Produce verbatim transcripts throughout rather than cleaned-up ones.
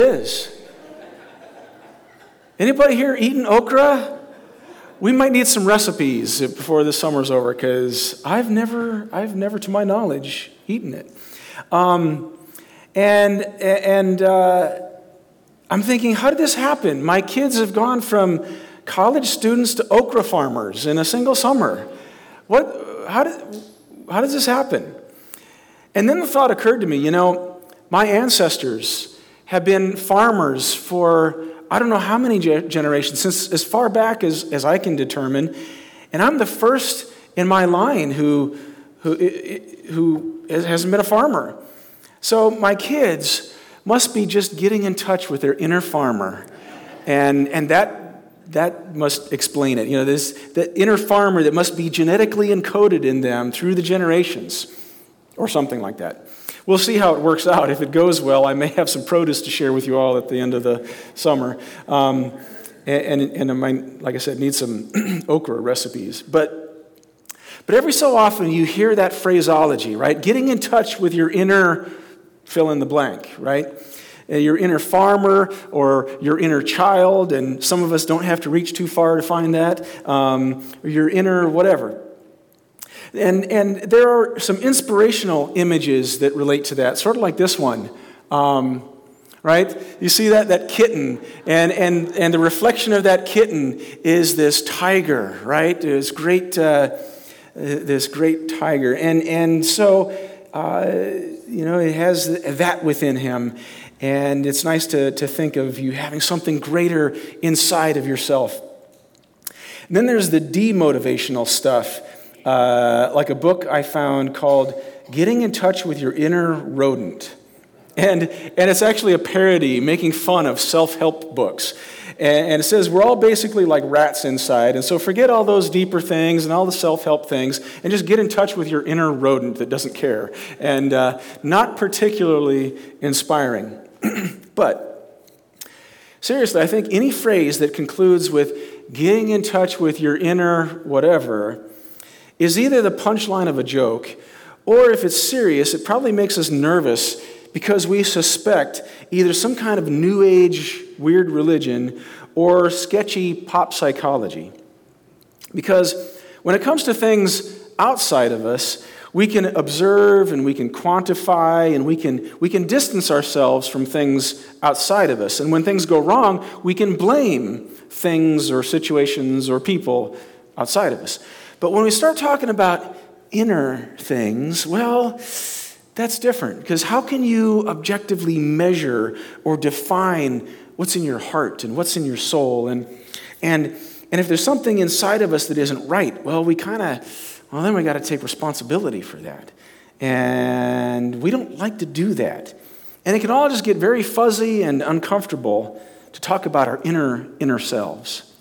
is. Anybody here eating okra? We might need some recipes before the summer's over, because I've never, I've never, to my knowledge, eaten it. Um, and and uh, I'm thinking, how did this happen? My kids have gone from college students to okra farmers in a single summer. What? How did? How does this happen? And then the thought occurred to me. You know, my ancestors have been farmers for I don't know how many generations, since as far back as, as I can determine, and I'm the first in my line who, who, who hasn't been a farmer. So my kids must be just getting in touch with their inner farmer, and, and that, that must explain it. You know, this that inner farmer that must be genetically encoded in them through the generations, or something like that. We'll see how it works out. If it goes well, I may have some produce to share with you all at the end of the summer. Um, and, and, and I might, like I said, need some okra recipes. But, but every so often you hear that phraseology, right? Getting in touch with your inner fill in the blank, right? Your inner farmer or your inner child, and some of us don't have to reach too far to find that, um, or your inner whatever. And and there are some inspirational images that relate to that, sort of like this one, um, right? You see that that kitten, and and and the reflection of that kitten is this tiger, right? This great uh, this great tiger, and and so uh, you know it has that within him, and it's nice to to think of you having something greater inside of yourself. And then there's the demotivational stuff. Uh, like a book I found called Getting in Touch with Your Inner Rodent. And, and it's actually a parody making fun of self-help books. And, and it says we're all basically like rats inside, and so forget all those deeper things and all the self-help things, and just get in touch with your inner rodent that doesn't care. And uh, not particularly inspiring. But seriously, I think any phrase that concludes with getting in touch with your inner whatever is either the punchline of a joke, or if it's serious, it probably makes us nervous because we suspect either some kind of new age weird religion or sketchy pop psychology. Because when it comes to things outside of us, we can observe and we can quantify and we can we can distance ourselves from things outside of us. And when things go wrong, we can blame things or situations or people outside of us. But when we start talking about inner things, well, that's different. Because how can you objectively measure or define what's in your heart and what's in your soul? And and and if there's something inside of us that isn't right, well, we kind of, well, then we got to take responsibility for that. And we don't like to do that. And it can all just get very fuzzy and uncomfortable to talk about our inner inner selves.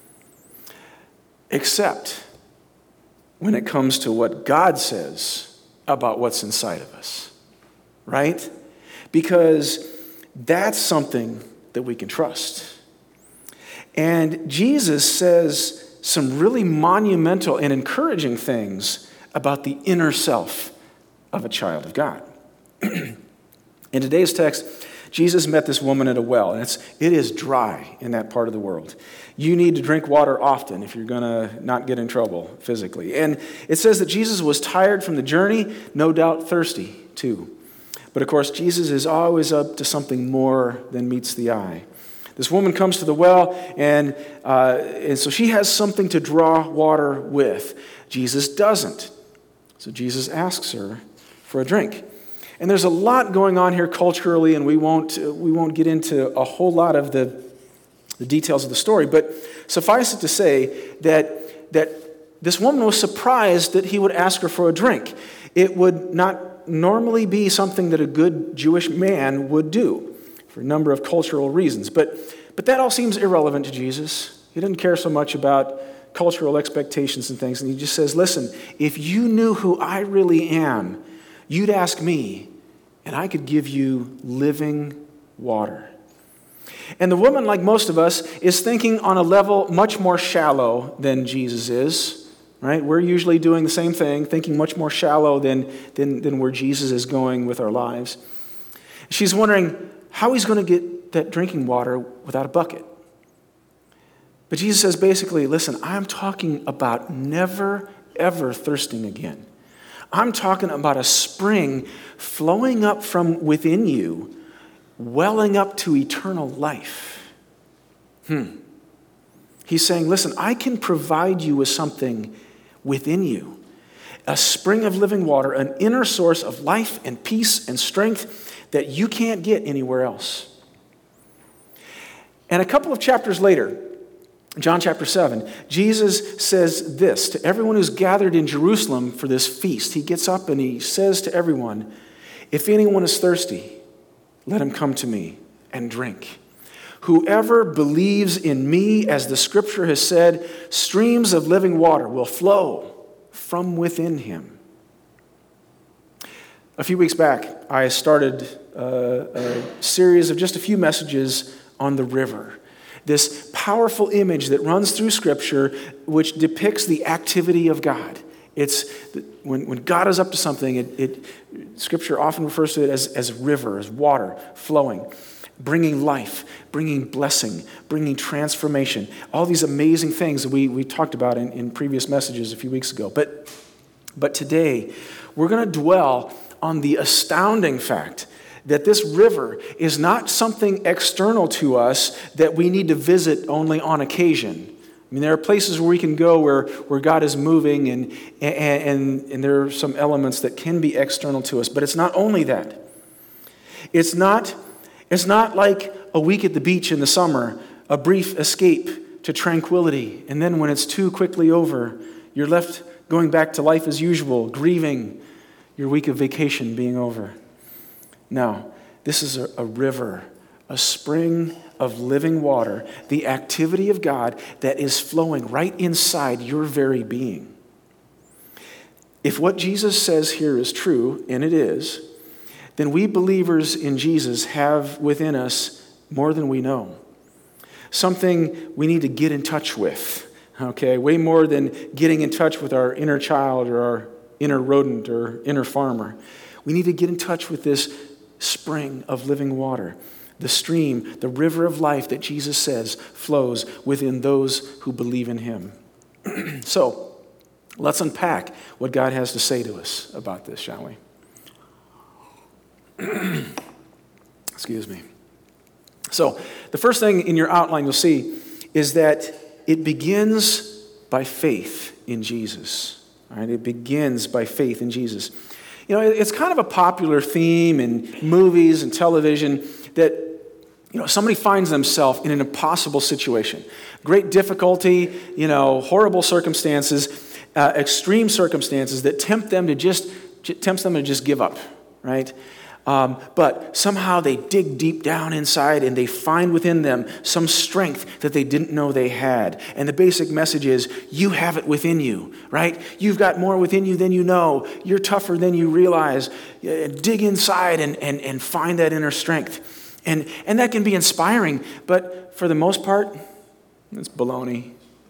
Except when it comes to what God says about what's inside of us, right? Because that's something that we can trust. And Jesus says some really monumental and encouraging things about the inner self of a child of God. In today's text, Jesus met this woman at a well, and it's, it is dry in that part of the world. You need to drink water often if you're going to not get in trouble physically. And it says that Jesus was tired from the journey, no doubt thirsty too. But of course, Jesus is always up to something more than meets the eye. This woman comes to the well, and, uh, and so she has something to draw water with. Jesus doesn't. So Jesus asks her for a drink. And there's a lot going on here culturally, and we won't we won't get into a whole lot of the, the details of the story. But suffice it to say that that this woman was surprised that he would ask her for a drink. It would not normally be something that a good Jewish man would do for a number of cultural reasons. But but that all seems irrelevant to Jesus. He didn't care so much about cultural expectations and things. And he just says, listen, if you knew who I really am, you'd ask me, and I could give you living water. And the woman, like most of us, is thinking on a level much more shallow than Jesus is, right? We're usually doing the same thing, thinking much more shallow than, than, than where Jesus is going with our lives. She's wondering how he's going to get that drinking water without a bucket. But Jesus says basically, listen, I'm talking about never, ever thirsting again. I'm talking about a spring flowing up from within you, welling up to eternal life. Hmm. He's saying, listen, I can provide you with something within you, a spring of living water, an inner source of life and peace and strength that you can't get anywhere else. And a couple of chapters later, John chapter seven, Jesus says this to everyone who's gathered in Jerusalem for this feast. He gets up and he says to everyone, if anyone is thirsty, let him come to me and drink. Whoever believes in me, as the scripture has said, streams of living water will flow from within him. A few weeks back, I started a, a series of just a few messages on the river. This powerful image that runs through Scripture which depicts the activity of God. It's when, when God is up to something, it, it, Scripture often refers to it as, as river, as water flowing, bringing life, bringing blessing, bringing transformation. All these amazing things that we, we talked about in, in previous messages a few weeks ago. But, but today, we're going to dwell on the astounding fact that this river is not something external to us that we need to visit only on occasion. I mean, there are places where we can go where, where God is moving and, and, and, and there are some elements that can be external to us. But it's not only that. It's not, it's not like a week at the beach in the summer, a brief escape to tranquility. And then when it's too quickly over, you're left going back to life as usual, grieving your week of vacation being over. No, this is a, a river, a spring of living water, the activity of God that is flowing right inside your very being. If what Jesus says here is true, and it is, then we believers in Jesus have within us more than we know. Something we need to get in touch with, okay? Way more than getting in touch with our inner child or our inner rodent or inner farmer. We need to get in touch with this spring of living water, the stream, the river of life that Jesus says flows within those who believe in him. So, let's unpack what God has to say to us about this, shall we? Excuse me. So, the first thing in your outline you'll see is that it begins by faith in Jesus. All right, it begins by faith in Jesus. You know, it's kind of a popular theme in movies and television that, you know, somebody finds themselves in an impossible situation. Great difficulty, you know, horrible circumstances, uh, extreme circumstances that tempt them to just, tempts them to just give up, right? Um, but somehow they dig deep down inside and they find within them some strength that they didn't know they had. And the basic message is, you have it within you, right? You've got more within you than you know. You're tougher than you realize. Uh, dig inside and, and, and find that inner strength. And, and that can be inspiring, but for the most part, it's baloney.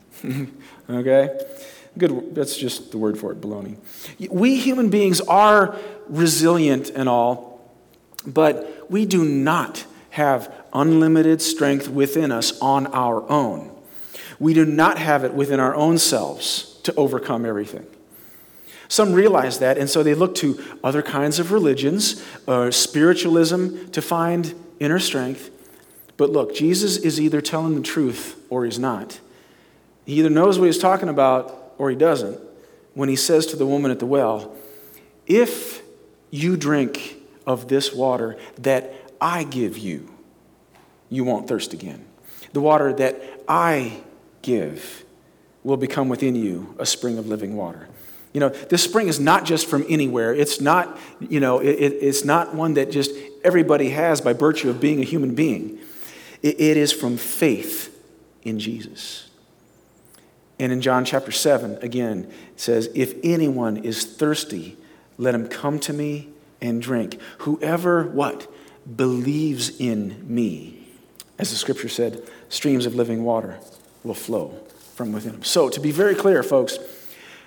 Okay? Good. That's just the word for it, baloney. We human beings are resilient and all, but we do not have unlimited strength within us on our own. We do not have it within our own selves to overcome everything. Some realize that, and so they look to other kinds of religions or spiritualism to find inner strength. But look, Jesus is either telling the truth or he's not. He either knows what he's talking about or he doesn't when he says to the woman at the well, if you drink of this water that I give you, you won't thirst again. The water that I give will become within you a spring of living water. You know, this spring is not just from anywhere. It's not, you know, it, it's not one that just everybody has by virtue of being a human being. It, it is from faith in Jesus. And in John chapter seven, again, it says, if anyone is thirsty, let him come to me and drink. Whoever, what? Believes in me. As the scripture said, streams of living water will flow from within him. So, to be very clear, folks,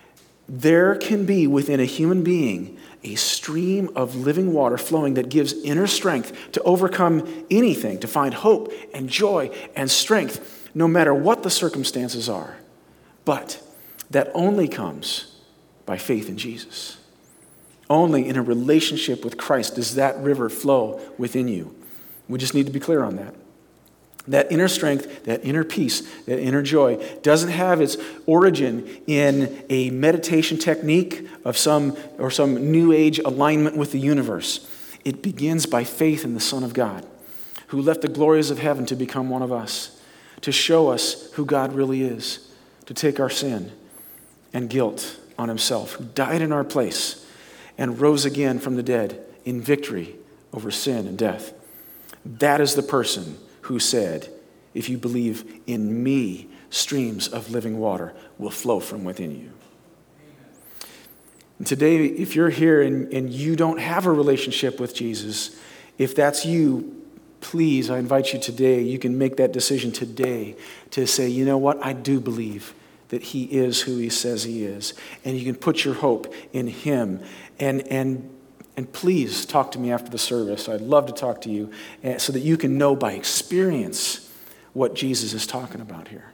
there can be within a human being a stream of living water flowing that gives inner strength to overcome anything, to find hope and joy and strength, no matter what the circumstances are. But that only comes by faith in Jesus. Only in a relationship with Christ does that river flow within you. We just need to be clear on that. That inner strength, that inner peace, that inner joy doesn't have its origin in a meditation technique of some or some new age alignment with the universe. It begins by faith in the Son of God, who left the glories of heaven to become one of us, to show us who God really is, to take our sin and guilt on himself, who died in our place and rose again from the dead in victory over sin and death. That is the person who said, if you believe in me, streams of living water will flow from within you. And today, if you're here and, and you don't have a relationship with Jesus, if that's you, please, I invite you today, you can make that decision today to say, you know what, I do believe that he is who he says he is. And you can put your hope in him. And, and And please talk to me after the service. I'd love to talk to you so that you can know by experience what Jesus is talking about here.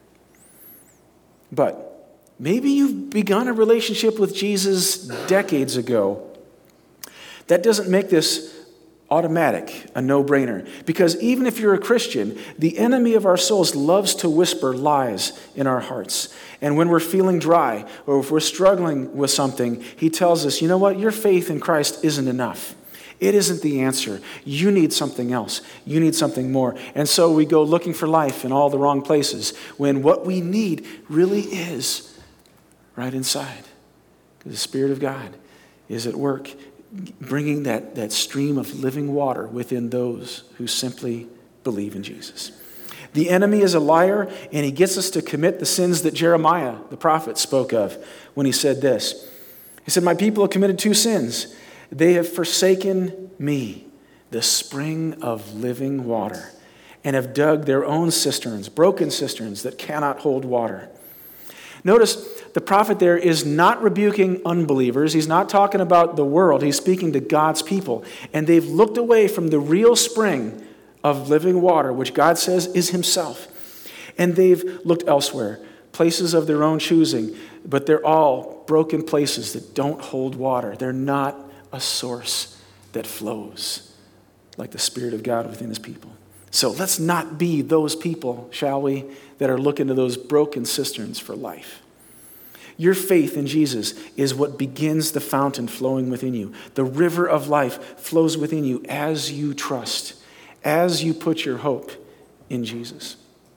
But maybe you've begun a relationship with Jesus decades ago. That doesn't make this automatic, a no-brainer. Because even if you're a Christian, the enemy of our souls loves to whisper lies in our hearts. And when we're feeling dry or if we're struggling with something, he tells us, you know what, your faith in Christ isn't enough. It isn't the answer. You need something else. You need something more. And so we go looking for life in all the wrong places when what we need really is right inside. Because the Spirit of God is at work bringing that, that stream of living water within those who simply believe in Jesus. The enemy is a liar, and he gets us to commit the sins that Jeremiah, the prophet, spoke of when he said this. He said, my people have committed two sins. They have forsaken me, the spring of living water, and have dug their own cisterns, broken cisterns that cannot hold water. Notice the prophet there is not rebuking unbelievers. He's not talking about the world. He's speaking to God's people. And they've looked away from the real spring of living water, which God says is himself. And they've looked elsewhere, places of their own choosing, but they're all broken places that don't hold water. They're not a source that flows like the Spirit of God within his people. So let's not be those people, shall we, that are looking to those broken cisterns for life. Your faith in Jesus is what begins the fountain flowing within you. The river of life flows within you as you trust, as you put your hope in Jesus.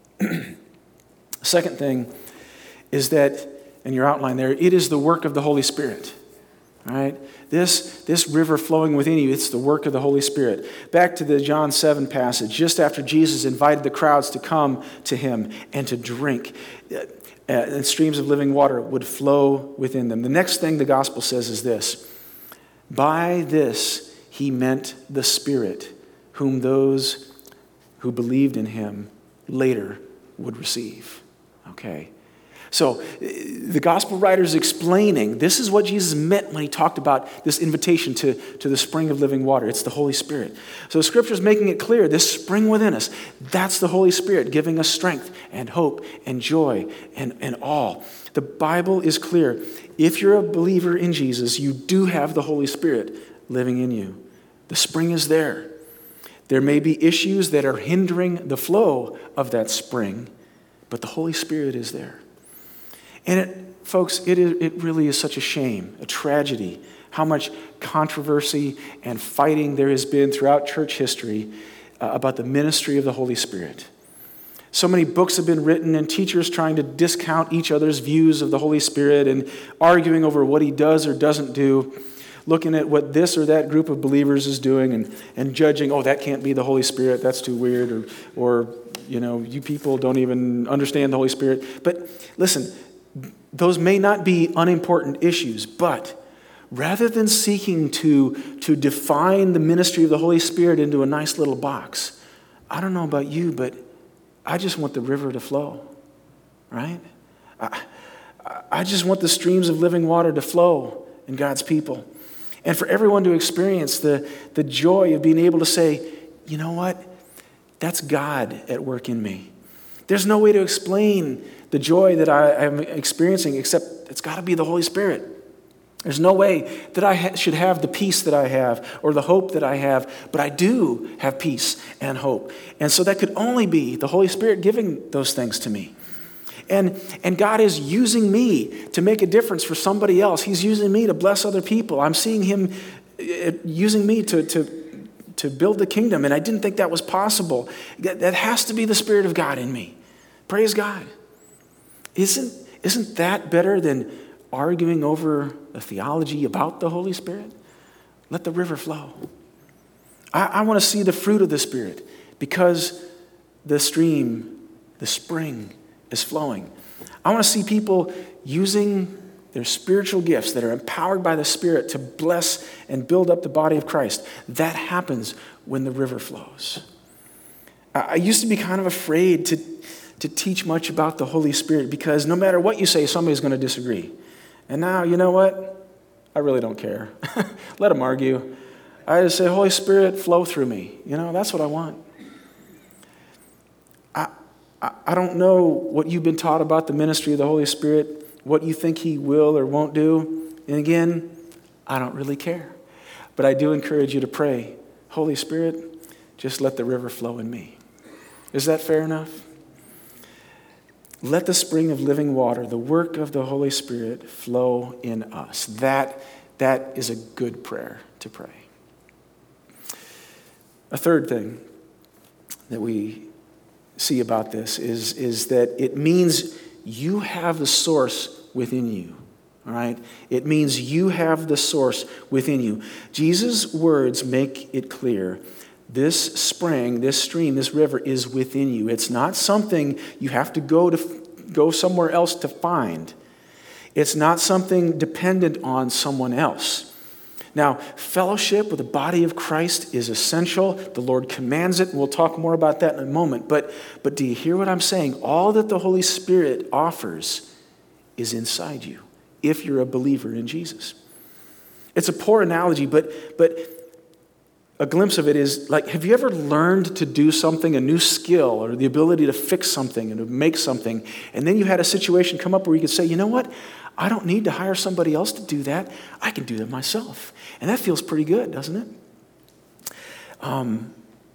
Second thing is that, in your outline there, it is the work of the Holy Spirit. All right? This, this river flowing within you, it's the work of the Holy Spirit. Back to the John seven passage, just after Jesus invited the crowds to come to him and to drink, uh, and streams of living water would flow within them. The next thing the gospel says is this: by this he meant the Spirit, whom those who believed in him later would receive. Okay? So the gospel writer is explaining this is what Jesus meant when he talked about this invitation to, to the spring of living water. It's the Holy Spirit. So Scripture is making it clear, this spring within us, that's the Holy Spirit giving us strength and hope and joy and, and all. The Bible is clear. If you're a believer in Jesus, you do have the Holy Spirit living in you. The spring is there. There may be issues that are hindering the flow of that spring, but the Holy Spirit is there. And it, folks, it, is, it really is such a shame, a tragedy, how much controversy and fighting there has been throughout church history uh, about the ministry of the Holy Spirit. So many books have been written and teachers trying to discount each other's views of the Holy Spirit and arguing over what he does or doesn't do, looking at what this or that group of believers is doing and, and judging, oh, that can't be the Holy Spirit, that's too weird, or, or, you know, you people don't even understand the Holy Spirit. But listen, those may not be unimportant issues, but rather than seeking to, to define the ministry of the Holy Spirit into a nice little box, I don't know about you, but I just want the river to flow, right? I, I just want the streams of living water to flow in God's people. And for everyone to experience the, the joy of being able to say, you know what? That's God at work in me. There's no way to explain the joy that I am experiencing except it's got to be the Holy Spirit. There's no way that I ha- should have the peace that I have or the hope that I have, but I do have peace and hope. And so that could only be the Holy Spirit giving those things to me. And, and God is using me to make a difference for somebody else. He's using me to bless other people. I'm seeing him using me to, to, to build the kingdom, and I didn't think that was possible. That, that has to be the Spirit of God in me. Praise God. Isn't, isn't that better than arguing over a theology about the Holy Spirit? Let the river flow. I, I want to see the fruit of the Spirit because the stream, the spring, is flowing. I want to see people using their spiritual gifts that are empowered by the Spirit to bless and build up the body of Christ. That happens when the river flows. I used to be kind of afraid to, to teach much about the Holy Spirit because no matter what you say, somebody's going to disagree. And now, you know what? I really don't care. Let them argue. I just say, Holy Spirit, flow through me. You know, that's what I want. I I don't know what you've been taught about the ministry of the Holy Spirit, what you think he will or won't do. And again, I don't really care. But I do encourage you to pray, Holy Spirit, just let the river flow in me. Is that fair enough? Let the spring of living water, the work of the Holy Spirit, flow in us. That, that is a good prayer to pray. A third thing that we see about this is, is that it means you have the source within you. All right? It means you have the source within you. Jesus' words make it clear. This spring, this stream, this river is within you. It's not something you have to go to go somewhere else to find. It's not something dependent on someone else. Now, fellowship with the body of Christ is essential. The Lord commands it, and we'll talk more about that in a moment. But, but do you hear what I'm saying? All that the Holy Spirit offers is inside you, if you're a believer in Jesus. It's a poor analogy, but, but a glimpse of it is like, have you ever learned to do something, a new skill, or the ability to fix something and to make something, and then you had a situation come up where you could say, you know what? I don't need to hire somebody else to do that. I can do that myself. And that feels pretty good, doesn't it? Um,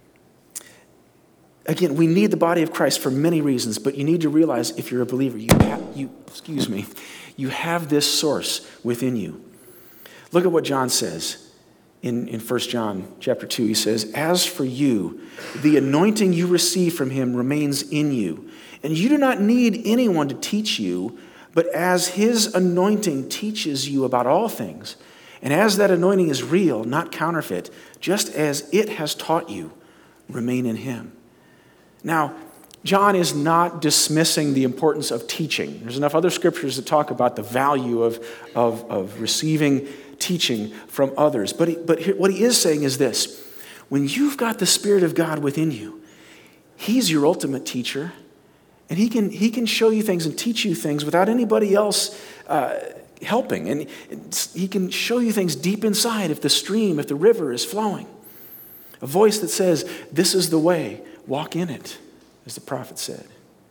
again, we need the body of Christ for many reasons, but you need to realize if you're a believer, you have, you, excuse me, you have this source within you. Look at what John says in, in First John chapter two. He says, as for you, the anointing you receive from him remains in you, and you do not need anyone to teach you, but as his anointing teaches you about all things, and as that anointing is real, not counterfeit, just as it has taught you, remain in him. Now, John is not dismissing the importance of teaching. There's enough other scriptures that talk about the value of, of, of receiving teaching from others. But, he, but he, what he is saying is this. When you've got the Spirit of God within you, he's your ultimate teacher. And he can he can show you things and teach you things without anybody else uh, helping. And he can show you things deep inside if the stream, if the river is flowing. A voice that says, this is the way, walk in it, as the prophet said.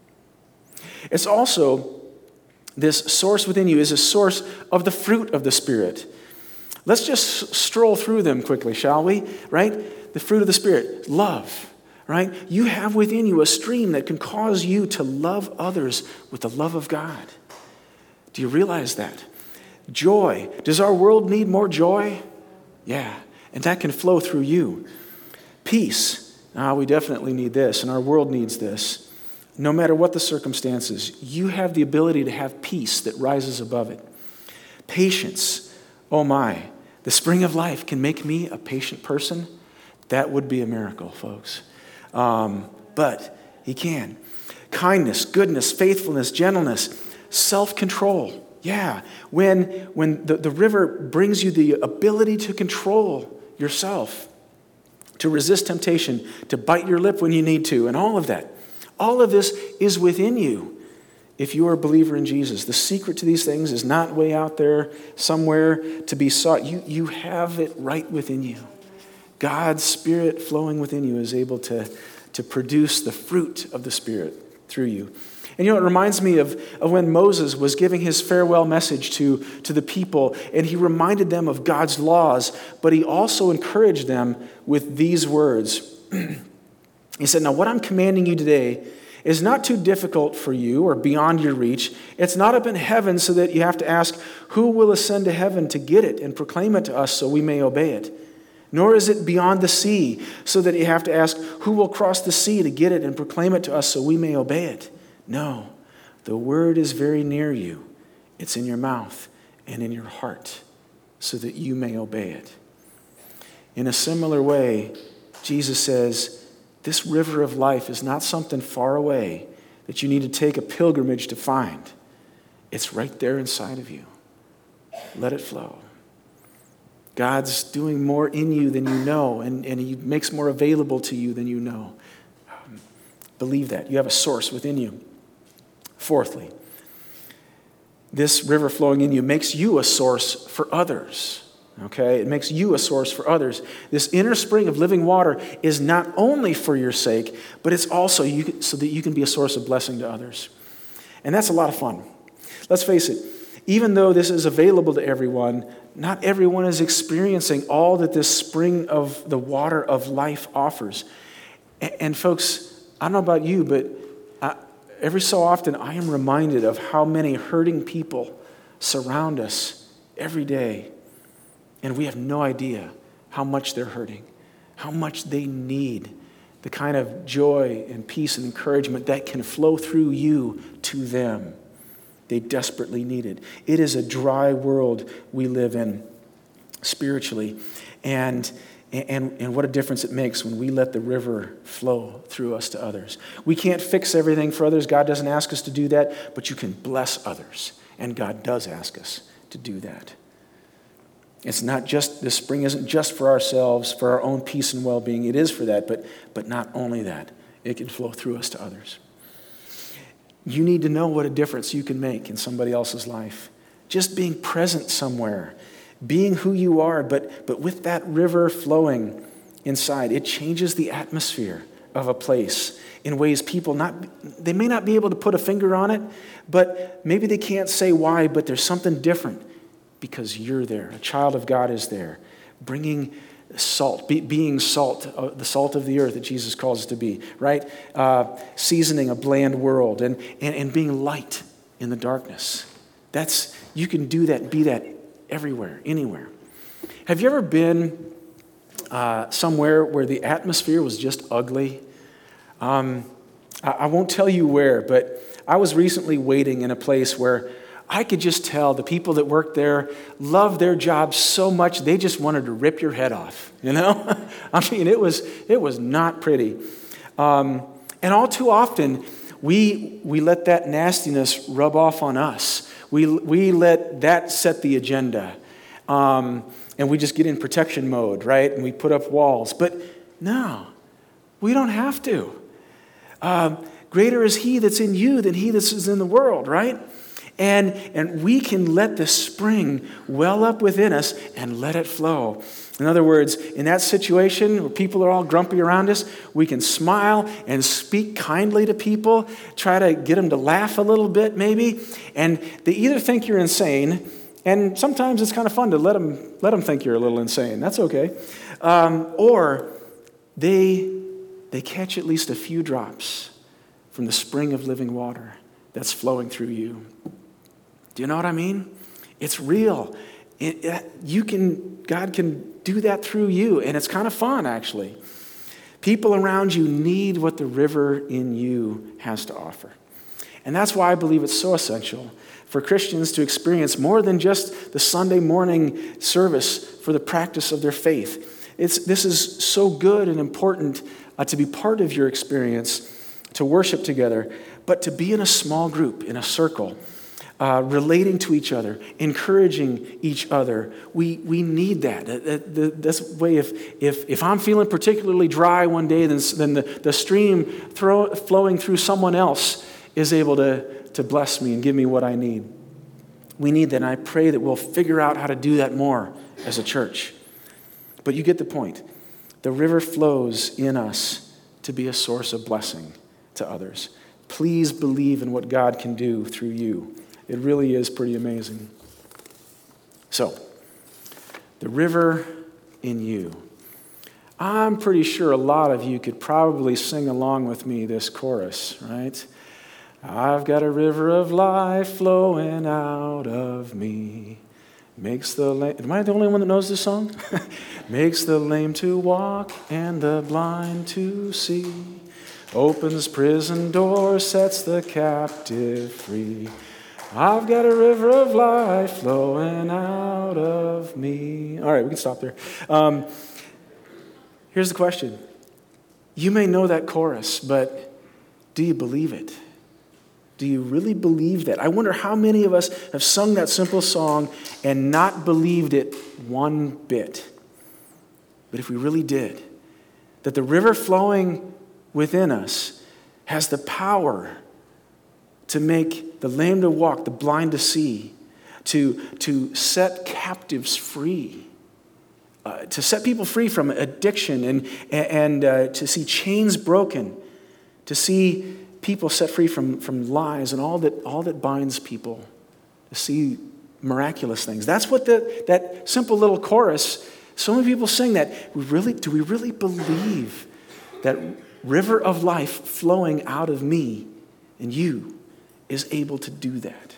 It's also, this source within you is a source of the fruit of the Spirit. Let's just stroll through them quickly, shall we? Right? The fruit of the Spirit, love. Right? You have within you a stream that can cause you to love others with the love of God. Do you realize that? Joy. Does our world need more joy? Yeah. And that can flow through you. Peace. Ah, we definitely need this, and our world needs this. No matter what the circumstances, you have the ability to have peace that rises above it. Patience. Oh my. The spring of life can make me a patient person. That would be a miracle, folks. Um, but he can. Kindness, goodness, faithfulness, gentleness, self-control. Yeah, when, when the, the river brings you the ability to control yourself, to resist temptation, to bite your lip when you need to, and all of that. All of this is within you if you are a believer in Jesus. The secret to these things is not way out there somewhere to be sought. You, you have it right within you. God's Spirit flowing within you is able to, to produce the fruit of the Spirit through you. And you know, it reminds me of, of when Moses was giving his farewell message to, to the people, and he reminded them of God's laws, but he also encouraged them with these words. He said, now what I'm commanding you today is not too difficult for you or beyond your reach. It's not up in heaven so that you have to ask, who will ascend to heaven to get it and proclaim it to us so we may obey it? Nor is it beyond the sea so that you have to ask, who will cross the sea to get it and proclaim it to us so we may obey it? No, the word is very near you. It's in your mouth and in your heart so that you may obey it. In a similar way, Jesus says, this river of life is not something far away that you need to take a pilgrimage to find. It's right there inside of you. Let it flow. God's doing more in you than you know, and, and he makes more available to you than you know. Um, believe that. You have a source within you. Fourthly, this river flowing in you makes you a source for others. Okay? It makes you a source for others. This inner spring of living water is not only for your sake, but it's also you, so that you can be a source of blessing to others. And that's a lot of fun. Let's face it, even though this is available to everyone, not everyone is experiencing all that this spring of the water of life offers. And, and folks, I don't know about you, but I, every so often I am reminded of how many hurting people surround us every day. And we have no idea how much they're hurting, how much they need the kind of joy and peace and encouragement that can flow through you to them. They desperately need it. It is a dry world we live in spiritually. And, and, and what a difference it makes when we let the river flow through us to others. We can't fix everything for others. God doesn't ask us to do that, but you can bless others. And God does ask us to do that. It's not just, this spring isn't just for ourselves, for our own peace and well-being. It is for that, but, but not only that. It can flow through us to others. You need to know what a difference you can make in somebody else's life. Just being present somewhere, being who you are, but, but with that river flowing inside, it changes the atmosphere of a place in ways people not, they may not be able to put a finger on it, but maybe they can't say why, but there's something different. Because you're there. A child of God is there, bringing salt, be, being salt, uh, the salt of the earth that Jesus calls us to be, right? Uh, seasoning a bland world and, and, and being light in the darkness. That's, you can do that, be that everywhere, anywhere. Have you ever been uh, somewhere where the atmosphere was just ugly? Um, I, I won't tell you where, but I was recently waiting in a place where I could just tell the people that worked there loved their job so much they just wanted to rip your head off, you know? I mean, it was it was not pretty. Um, and all too often, we we let that nastiness rub off on us. We, we let that set the agenda. Um, and we just get in protection mode, right? And we put up walls. But no, we don't have to. Um, greater is he that's in you than he that's in the world, right? And, and we can let the spring well up within us and let it flow. In other words, in that situation where people are all grumpy around us, we can smile and speak kindly to people, try to get them to laugh a little bit maybe. And they either think you're insane, and sometimes it's kind of fun to let them, let them think you're a little insane. That's okay. Um, or they, they catch at least a few drops from the spring of living water that's flowing through you. Do you know what I mean? It's real. It, it, you can, God can do that through you, and it's kind of fun, actually. People around you need what the river in you has to offer. And that's why I believe it's so essential for Christians to experience more than just the Sunday morning service for the practice of their faith. It's, this is so good and important uh, to be part of your experience, to worship together, but to be in a small group, in a circle, Uh, relating to each other, encouraging each other. We we need that. that, that that's way if if if I'm feeling particularly dry one day, then then the, the stream throw, flowing through someone else is able to to bless me and give me what I need. We need that, and I pray that we'll figure out how to do that more as a church. But you get the point. The river flows in us to be a source of blessing to others. Please believe in what God can do through you. It really is pretty amazing. So, the river in you. I'm pretty sure a lot of you could probably sing along with me this chorus, right? I've got a river of life flowing out of me. Makes the lame, am I the only one that knows this song? Makes the lame to walk and the blind to see. Opens prison doors, sets the captive free. I've got a river of life flowing out of me. All right, we can stop there. Um, here's the question. You may know that chorus, but do you believe it? Do you really believe that? I wonder how many of us have sung that simple song and not believed it one bit. But if we really did, that the river flowing within us has the power to make the lame to walk, the blind to see, to, to set captives free, uh, to set people free from addiction and, and uh, to see chains broken, to see people set free from, from lies and all that, all that binds people, to see miraculous things. That's what the, that simple little chorus, so many people sing that. We really, do we really believe that river of life flowing out of me and you is able to do that?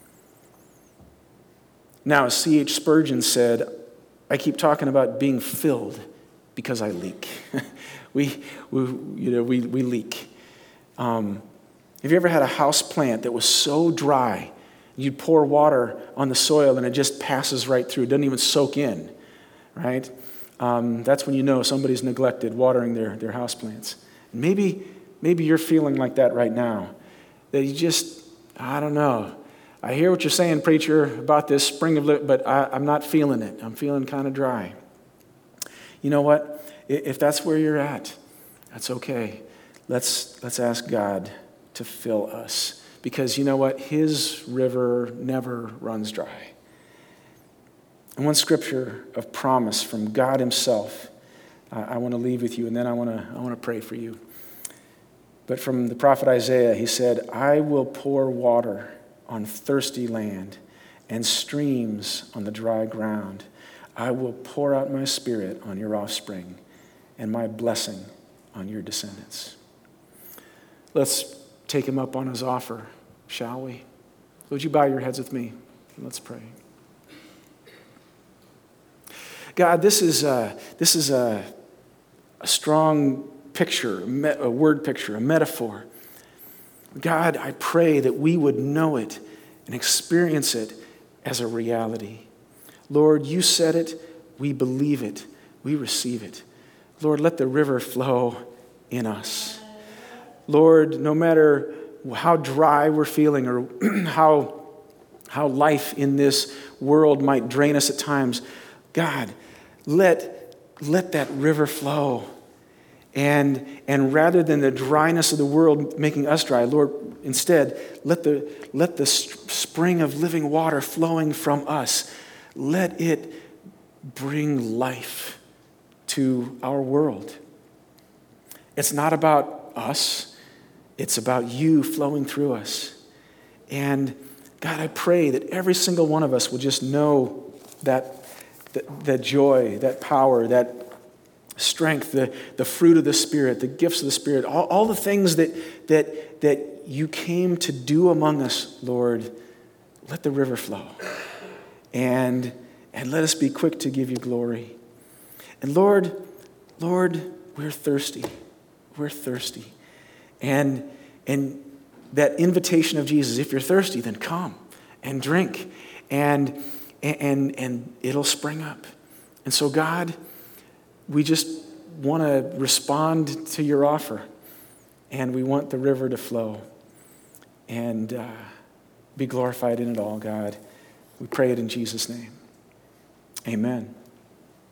Now, as C H Spurgeon said, I keep talking about being filled because I leak. we, we, you know, we, we leak. Um, have you ever had a house plant that was so dry, you'd pour water on the soil and it just passes right through, it doesn't even soak in, right? Um, that's when you know somebody's neglected watering their, their house plants. Maybe, maybe you're feeling like that right now, that you just, I don't know. I hear what you're saying, preacher, about this spring of living, but I, I'm not feeling it. I'm feeling kind of dry. You know what? If that's where you're at, that's okay. Let's, let's ask God to fill us. Because you know what? His river never runs dry. And one scripture of promise from God himself, uh, I want to leave with you, and then I want to I want to pray for you. But from the prophet Isaiah, he said, I will pour water on thirsty land and streams on the dry ground. I will pour out my spirit on your offspring and my blessing on your descendants. Let's take him up on his offer, shall we? Would you bow your heads with me? Let's pray. God, this is a, this is a, a strong picture, a word picture, a metaphor. God, I pray that we would know it and experience it as a reality. Lord, you said it, we believe it, we receive it. Lord, let the river flow in us. Lord, no matter how dry we're feeling or how, how life in this world might drain us at times, God, let, let that river flow. And, and rather than the dryness of the world making us dry, Lord, instead, let the, let the spring of living water flowing from us, let it bring life to our world. It's not about us. It's about you flowing through us. And God, I pray that every single one of us will just know that, that, that joy, that power, that strength, the, the fruit of the Spirit, the gifts of the Spirit, all, all the things that, that, that you came to do among us, Lord, let the river flow. And, and let us be quick to give you glory. And Lord, Lord, we're thirsty. We're thirsty. And, and that invitation of Jesus, if you're thirsty, then come and drink. And, and, and it'll spring up. And so, God, we just want to respond to your offer. And we want the river to flow. And uh, be glorified in it all, God. We pray it in Jesus' name. Amen.